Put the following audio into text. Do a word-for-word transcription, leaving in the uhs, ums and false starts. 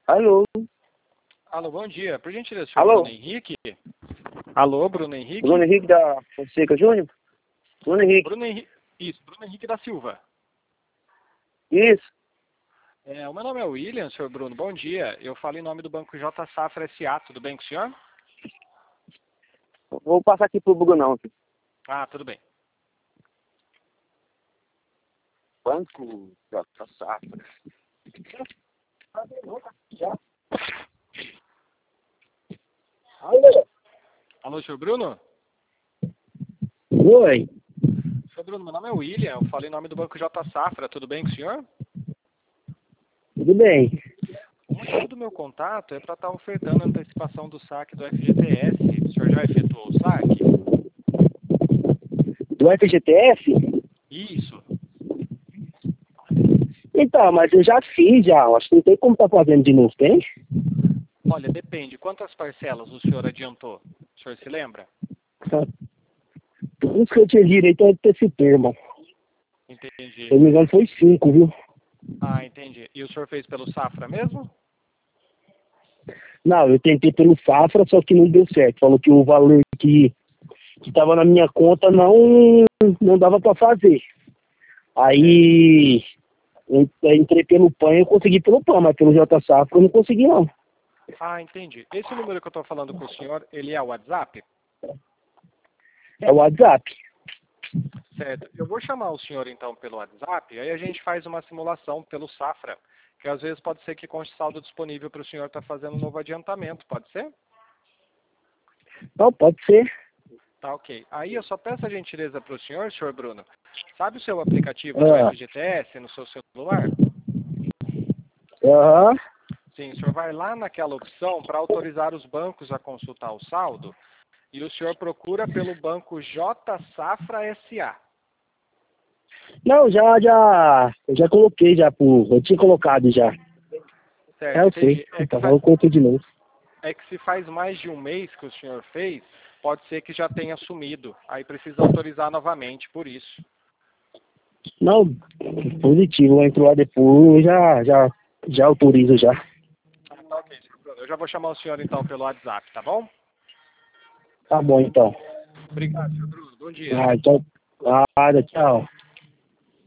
Alô? Alô, bom dia. Por gentileza, senhor Alô? Bruno Henrique? Alô, Bruno Henrique? Bruno Henrique da Fonseca Júnior? Bruno Henrique. Bruno Henrique. Isso, Bruno Henrique da Silva. Isso. É, o meu nome é William, senhor Bruno. Bom dia. Eu falo em nome do Banco J Safra S A. Tudo bem com o senhor? Vou passar aqui pro Bruno não. Ah, tudo bem. Banco J Safra. Alô? Alô, senhor Bruno? Oi. Senhor Bruno, meu nome é William. Eu falo em nome do Banco J Safra. Tudo bem com o senhor? Tudo bem. O motivo do meu contato é para estar ofertando a antecipação do saque do F G T S. O senhor já efetuou o saque? Do F G T S? Isso. Então, mas eu já fiz já. Acho que não tem como tá fazendo de novo, tem? Olha, depende. Quantas parcelas o senhor adiantou? O senhor se lembra? Tudo que eu tinha direito a esse termo. Entendi. Se eu não me engano foi cinco, viu? Ah, entendi. E o senhor fez pelo Safra mesmo? Não, eu tentei pelo Safra, só que não deu certo. Falou que o valor que que estava na minha conta não não dava para fazer. Aí eu entrei pelo P A N e eu consegui pelo P A N, mas pelo J Safra eu não consegui não. Ah, entendi. Esse número que eu estou falando com o senhor, ele é o WhatsApp? É o WhatsApp. Certo. Eu vou chamar o senhor então pelo WhatsApp, aí a gente faz uma simulação pelo Safra, que às vezes pode ser que conste saldo disponível para o senhor estar fazendo um novo adiantamento, pode ser? Não, pode ser. Tá, ok. Aí eu só peço a gentileza para o senhor, senhor Bruno, sabe o seu aplicativo do Ah, F G T S no seu celular? Aham. Sim, o senhor vai lá naquela opção para autorizar os bancos a consultar o saldo e o senhor procura pelo banco J Safra S A. Não, já, já, eu já coloquei já por, eu tinha colocado já. É, Certo, eu sei. entendi. É que, Então, fa- eu conto de novo. é que se faz mais de um mês que o senhor fez, pode ser que já tenha sumido. Aí precisa autorizar novamente, por isso. Não, positivo, entrou lá depois, já, já, já autorizo já. Ah, tá ok, senhor Bruno. Eu já vou chamar o senhor então pelo WhatsApp, tá bom? Tá bom então. Obrigado, senhor Bruno. Bom dia. Ah, então, ah, tchau.